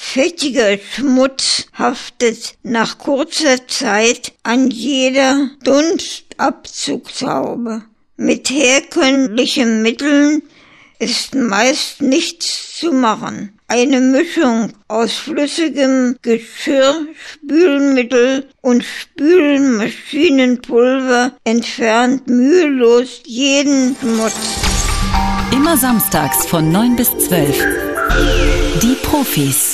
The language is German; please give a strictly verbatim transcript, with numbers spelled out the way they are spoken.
Fettiger Schmutz haftet nach kurzer Zeit an jeder Dunstabzugshaube. Mit herkömmlichen Mitteln ist meist nichts zu machen. Eine Mischung aus flüssigem Geschirrspülmittel und Spülmaschinenpulver entfernt mühelos jeden Schmutz. Immer samstags von neun bis zwölf. Die Profis.